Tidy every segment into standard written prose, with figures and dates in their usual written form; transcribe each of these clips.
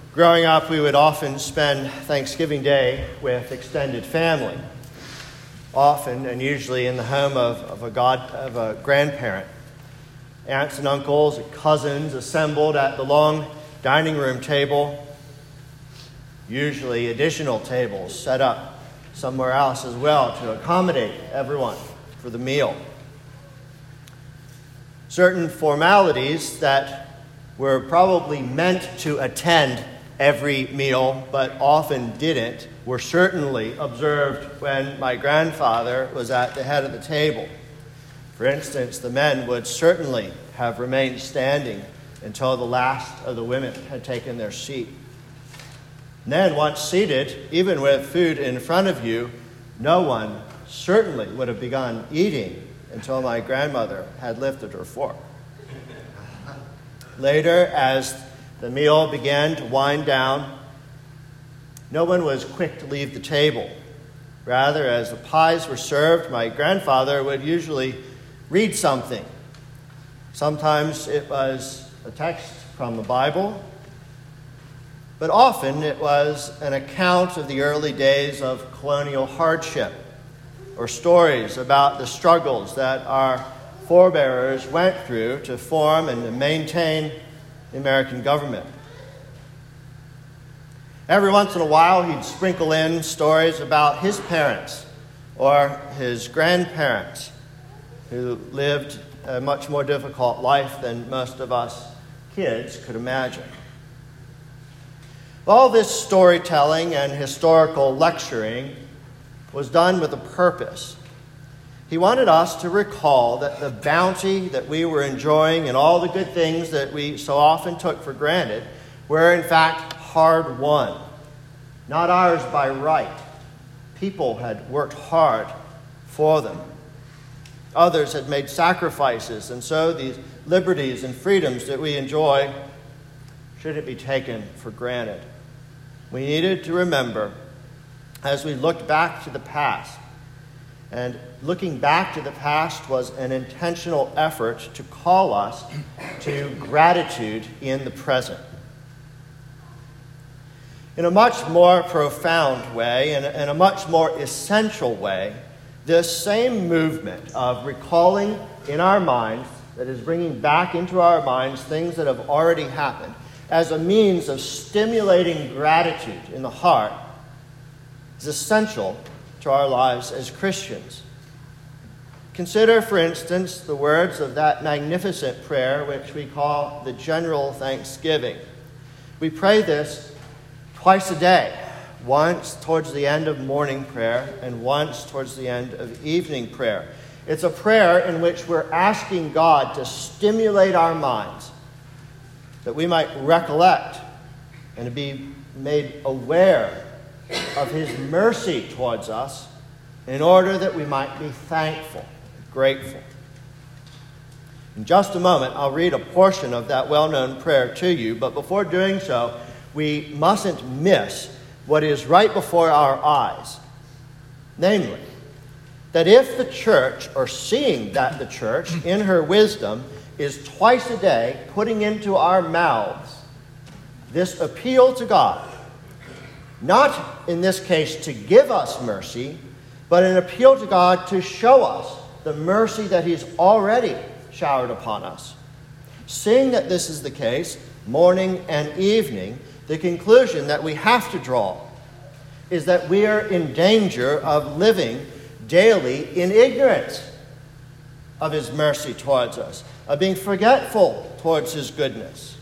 Growing up, we would often spend Thanksgiving Day with extended family, often and usually in the home of a grandparent. Aunts and uncles and cousins assembled at the long dining room table, usually additional tables set up somewhere else as well to accommodate everyone for the meal. Certain formalities that were probably meant to attend every meal, but often didn't, were certainly observed when my grandfather was at the head of the table. For instance, the men would certainly have remained standing until the last of the women had taken their seat. And then, once seated, even with food in front of you, no one certainly would have begun eating until my grandmother had lifted her fork. Later, as the meal began to wind down, no one was quick to leave the table. Rather, as the pies were served, my grandfather would usually read something. Sometimes it was a text from the Bible, but often it was an account of the early days of colonial hardship, or stories about the struggles that our forebears went through to form and to maintain the American government. Every once in a while, he'd sprinkle in stories about his parents or his grandparents who lived a much more difficult life than most of us kids could imagine. All this storytelling and historical lecturing was done with a purpose. He wanted us to recall that the bounty that we were enjoying and all the good things that we so often took for granted were in fact hard won, not ours by right. People had worked hard for them. Others had made sacrifices, and so these liberties and freedoms that we enjoy shouldn't be taken for granted. We needed to remember, as we looked back to the past, and looking back to the past was an intentional effort to call us to gratitude in the present. In a much more profound way, and in a much more essential way, this same movement of recalling in our minds, that is bringing back into our minds things that have already happened, as a means of stimulating gratitude in the heart, is essential to our lives as Christians. Consider, for instance, the words of that magnificent prayer which we call the General Thanksgiving. We pray this twice a day, once towards the end of morning prayer and once towards the end of evening prayer. It's a prayer in which we're asking God to stimulate our minds, that we might recollect and to be made aware of His mercy towards us in order that we might be thankful, grateful. In just a moment, I'll read a portion of that well-known prayer to you, but before doing so, we mustn't miss what is right before our eyes. Namely, that if the church, or seeing that the church, in her wisdom, is twice a day putting into our mouths this appeal to God, not in this case to give us mercy, but an appeal to God to show us the mercy that He's already showered upon us. Seeing that this is the case, morning and evening, the conclusion that we have to draw is that we are in danger of living daily in ignorance of His mercy towards us, of being forgetful towards His goodness.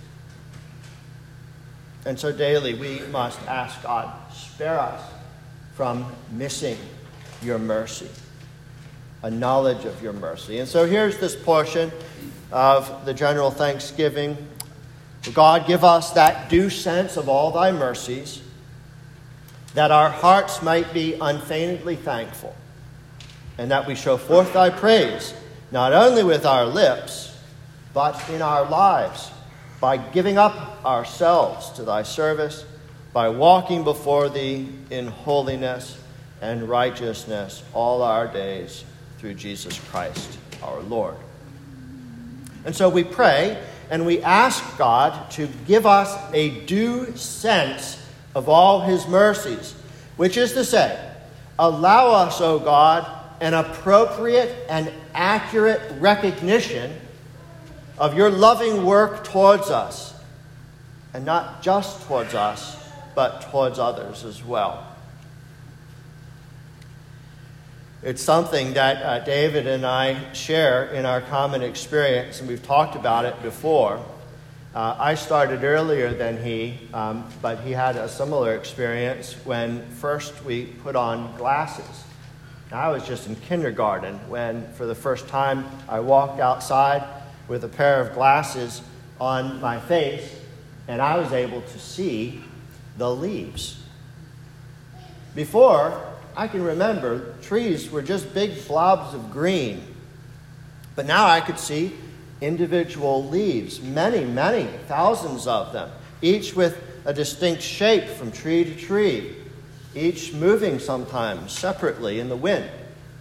And so daily we must ask God, spare us from missing your mercy, a knowledge of your mercy. And so here's this portion of the General Thanksgiving. God, give us that due sense of all thy mercies, that our hearts might be unfeignedly thankful, and that we show forth thy praise, not only with our lips, but in our lives, by giving up ourselves to thy service, by walking before thee in holiness and righteousness all our days through Jesus Christ our Lord. And so we pray and we ask God to give us a due sense of all his mercies, which is to say, allow us, O God, an appropriate and accurate recognition of your loving work towards us, and not just towards us, but towards others as well. It's something that David and I share in our common experience, and we've talked about it before. I started earlier than he, but he had a similar experience when first we put on glasses. Now, I was just in kindergarten when, for the first time, I walked outside with a pair of glasses on my face, and I was able to see the leaves. Before, I can remember trees were just big blobs of green. But now I could see individual leaves, many, many, thousands of them, each with a distinct shape from tree to tree, each moving sometimes separately in the wind.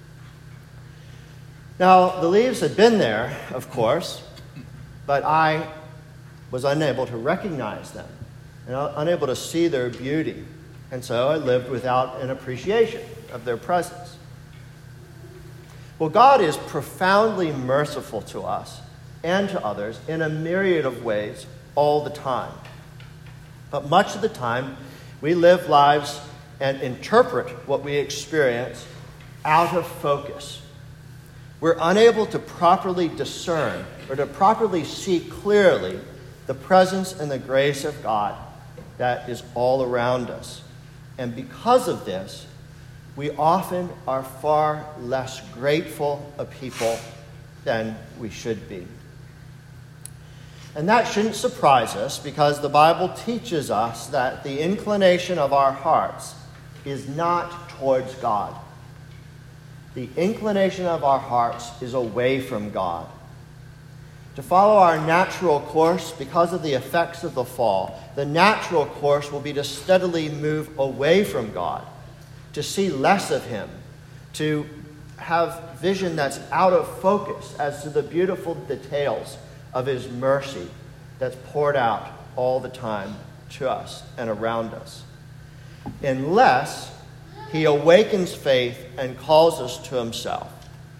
Now, the leaves had been there, of course, but I was unable to recognize them and unable to see their beauty. And so I lived without an appreciation of their presence. Well, God is profoundly merciful to us and to others in a myriad of ways all the time. But much of the time, we live lives and interpret what we experience out of focus. We're unable to properly discern or to properly see clearly the presence and the grace of God that is all around us. And because of this, we often are far less grateful a people than we should be. And that shouldn't surprise us, because the Bible teaches us that the inclination of our hearts is not towards God. The inclination of our hearts is away from God. To follow our natural course because of the effects of the fall, the natural course will be to steadily move away from God, to see less of him, to have vision that's out of focus as to the beautiful details of his mercy that's poured out all the time to us and around us. Unless he awakens faith and calls us to himself.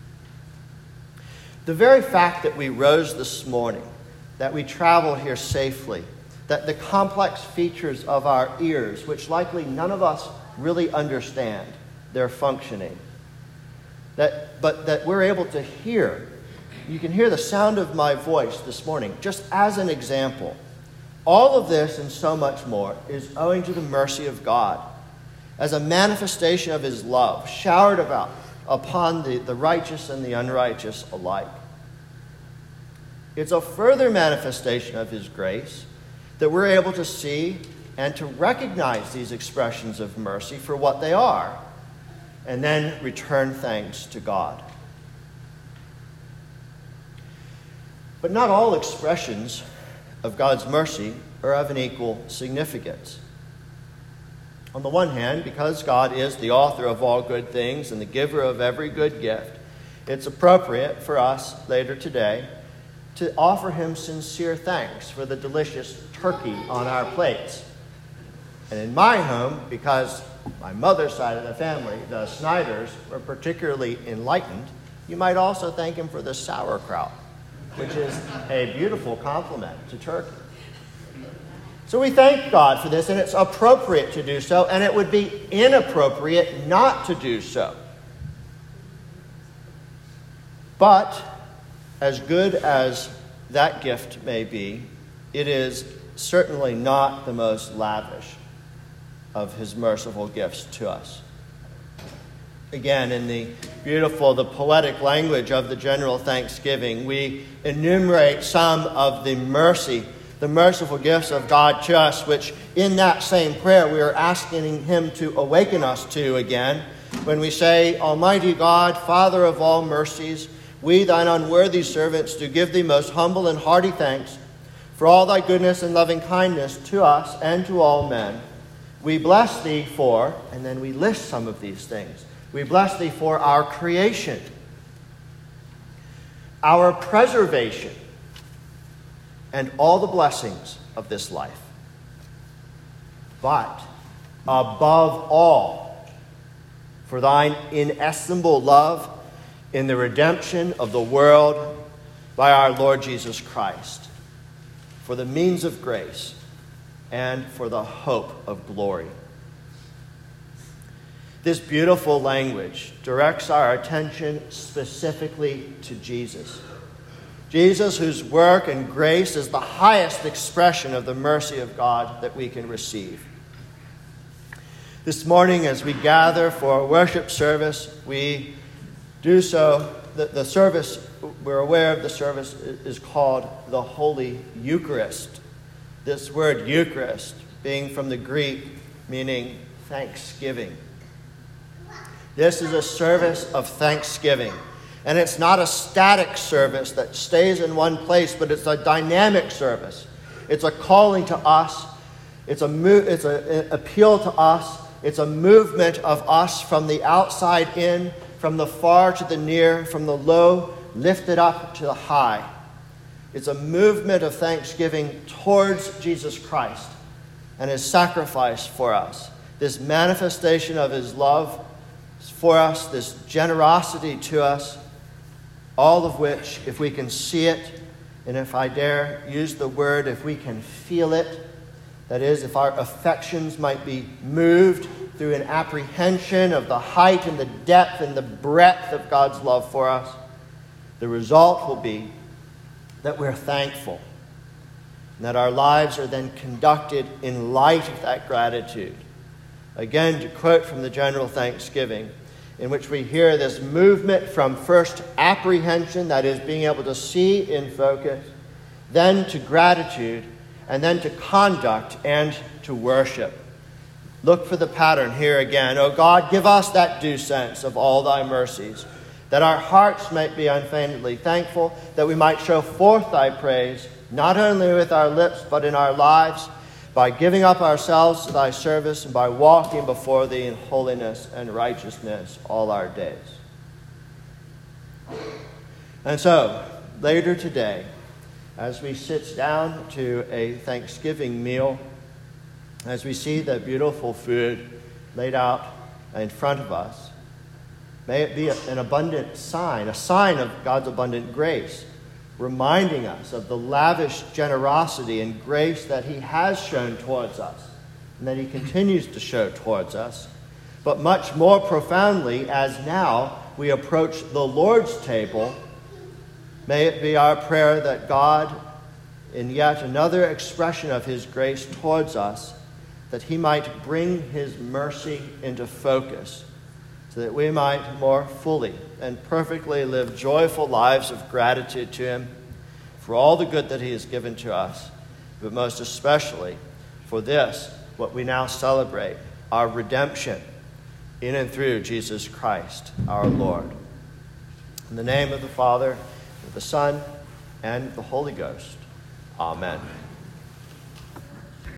The very fact that we rose this morning, that we travel here safely, that the complex features of our ears, which likely none of us really understand their functioning, but that we're able to hear. You can hear the sound of my voice this morning, just as an example. All of this and so much more is owing to the mercy of God, as a manifestation of his love, showered upon the righteous and the unrighteous alike. It's a further manifestation of his grace that we're able to see and to recognize these expressions of mercy for what they are, and then return thanks to God. But not all expressions of God's mercy are of an equal significance. On the one hand, because God is the author of all good things and the giver of every good gift, it's appropriate for us later today to offer him sincere thanks for the delicious turkey on our plates. And in my home, because my mother's side of the family, the Snyders, were particularly enlightened, you might also thank him for the sauerkraut, which is a beautiful compliment to turkey. So we thank God for this, and it's appropriate to do so, and it would be inappropriate not to do so. But as good as that gift may be, it is certainly not the most lavish of his merciful gifts to us. Again, in the poetic language of the general thanksgiving, we enumerate some of the merciful gifts of God to us, which in that same prayer we are asking him to awaken us to again, when we say, Almighty God, Father of all mercies, we, thine unworthy servants, do give thee most humble and hearty thanks for all thy goodness and loving kindness to us and to all men. We bless thee for, and then we list some of these things. We bless thee for our creation, our preservation, and all the blessings of this life. But above all, for thine inestimable love in the redemption of the world by our Lord Jesus Christ, for the means of grace and for the hope of glory. This beautiful language directs our attention specifically to Jesus. Jesus, whose work and grace is the highest expression of the mercy of God that we can receive. This morning, as we gather for a worship service, we do so. The service, we're aware of the service, is called the Holy Eucharist. This word Eucharist being from the Greek, meaning thanksgiving. This is a service of thanksgiving. And it's not a static service that stays in one place, but it's a dynamic service. It's a calling to us. It's an appeal to us. It's a movement of us from the outside in, from the far to the near, from the low lifted up to the high. It's a movement of thanksgiving towards Jesus Christ and his sacrifice for us. This manifestation of his love for us, this generosity to us, all of which, if we can see it, and if I dare use the word, if we can feel it, that is, if our affections might be moved through an apprehension of the height and the depth and the breadth of God's love for us, the result will be that we're thankful, and that our lives are then conducted in light of that gratitude. Again, to quote from the general thanksgiving, in which we hear this movement from first apprehension, that is, being able to see in focus, then to gratitude, and then to conduct and to worship. Look for the pattern here again. O God, give us that due sense of all thy mercies, that our hearts might be unfeignedly thankful, that we might show forth thy praise, not only with our lips, but in our lives, by giving up ourselves to thy service and by walking before thee in holiness and righteousness all our days. And so, later today, as we sit down to a Thanksgiving meal, as we see the beautiful food laid out in front of us, may it be an abundant sign, a sign of God's abundant grace, reminding us of the lavish generosity and grace that he has shown towards us and that he continues to show towards us. But much more profoundly, as now we approach the Lord's table, may it be our prayer that God, in yet another expression of his grace towards us, that he might bring his mercy into focus, so that we might more fully and perfectly live joyful lives of gratitude to him for all the good that he has given to us, but most especially for this, what we now celebrate, our redemption in and through Jesus Christ, our Lord. In the name of the Father, of the Son, and the Holy Ghost. Amen.